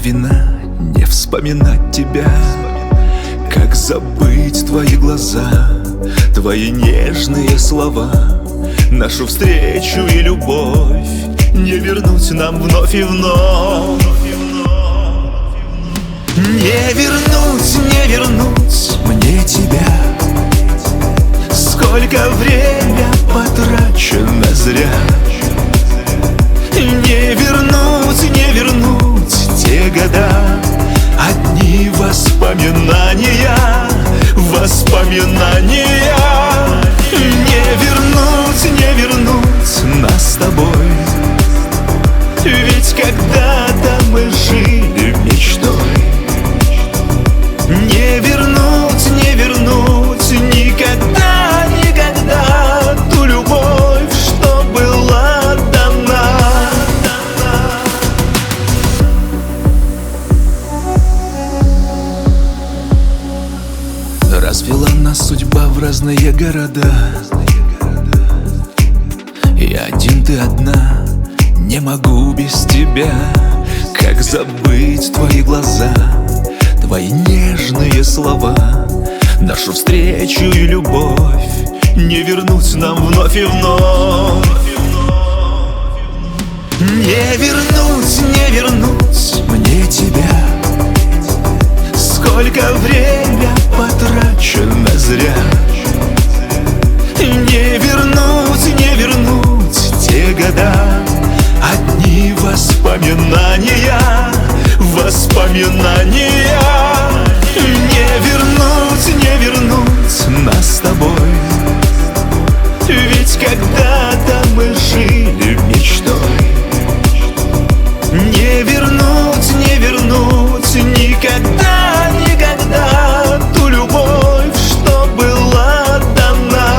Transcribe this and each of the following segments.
вина не вспоминать тебя. Как забыть твои глаза, твои нежные слова, нашу встречу и любовь не вернуть нам вновь и вновь. Не вернуть мне тебя. Сколько время потрачено зря. Не вернуть те года, одни воспоминания. Не вернуть нас с тобой. Ведь когда-то мы жили мечтой. Не вернуть никогда ту любовь, что была дана. Развела нас судьба в разные города. И один ты одна, не могу без тебя. Как забыть твои глаза, твои нежные слова, нашу встречу и любовь не вернуть нам вновь и вновь. Не вернуть мне тебя. Сколько время потрачено зря. Не вернуть те года, одни воспоминания. Не вернуть нас с тобой. Ведь когда-то мы жили мечтой. Не вернуть никогда ту любовь, что была дана.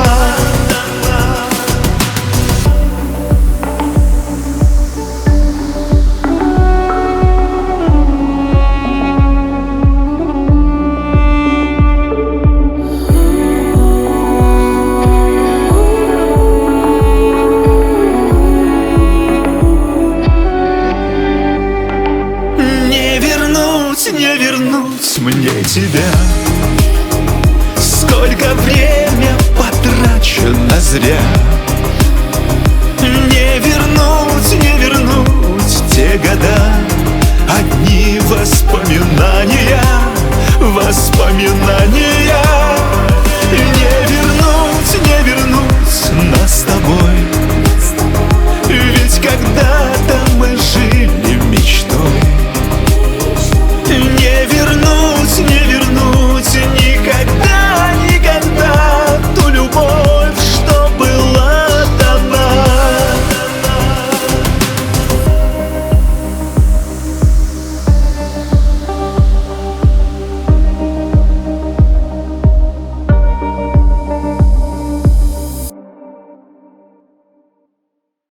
Не вернуть мне тебя. Сколько время потрачено зря. Не вернуть те года, одни воспоминания.